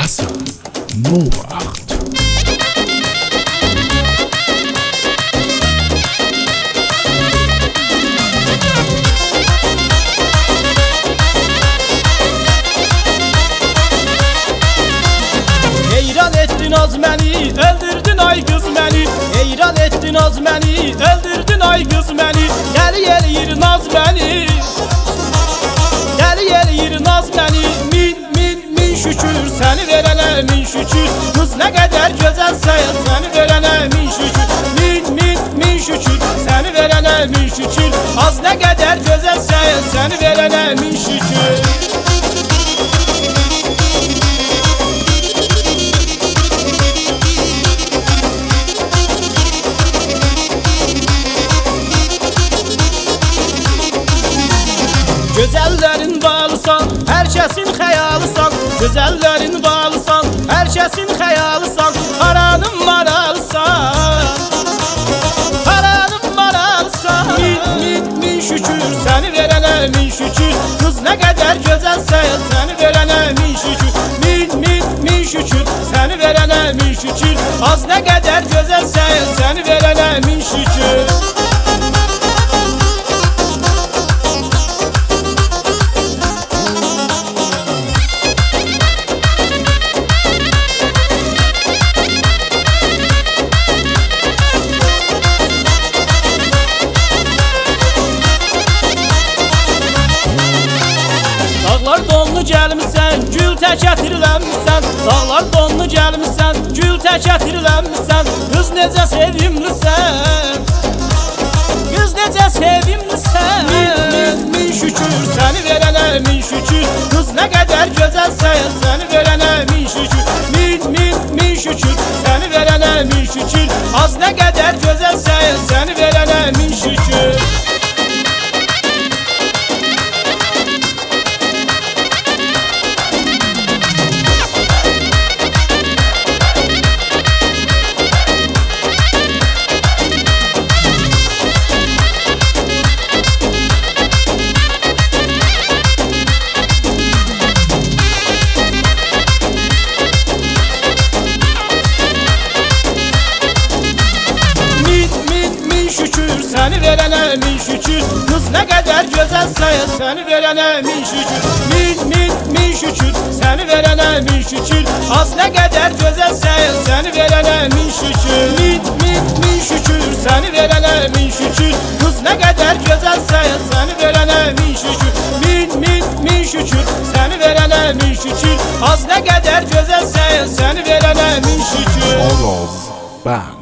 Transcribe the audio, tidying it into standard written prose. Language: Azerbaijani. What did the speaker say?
Hassan Novacht. Heyran ettin az məni, öldürdün ay qız məni. Heyran ettin az məni, öldürdün ay qız məni. Dəli eləyir naz məni, dəli eləyir naz məni. Min şükür, səni verənə min şükür. Qız nə qədər gözəlsə, səni verənə min şükür. Min şükür, səni verənə min şükür. Az nə qədər gözəlsə, səni verənə min şükür. Gözəllərin bağlısan, hər kəsin xəyalısan. Gözəllərin bağlısan, hər kəsin xəyalısan. Paranın maralısan, paranın maralısan. Min şükür, səni verənə min şükür. Qız nə qədər gözəlsə, səni verənə min şükür. Min şükür, səni verənə min şükür. Az nə qədər gözəlsə, səni verənə min şükür. Dağlar donlu gəlmisən, gül tək ətirlənmisən. Dağlar donlu gəlmisən, gül tək ətirlənmisən. Qız necə sevimlisən, qız necə sevimlisən. Min şükür, səni verənə min şükür. Qız nə qədər gözəlsə, səni verənə min şükür. Min şükür, səni verənə min şükür. Az nə qədər gözəlsə, səni verənə min şükür. Şükür, səni verənə min şükür. Qız nə qədər gözəlsə, səni verənə min şükür. Min şükür, səni verənə min şükür. Az nə qədər gözəlsə, səni verənə min şükür. Min şükür, səni verənə min şükür. Qız nə qədər gözəlsə, səni verənə min şükür. Min şükür, səni verənə min şükür. Az nə qədər gözəlsə, səni verənə min şükür. Oroz Band.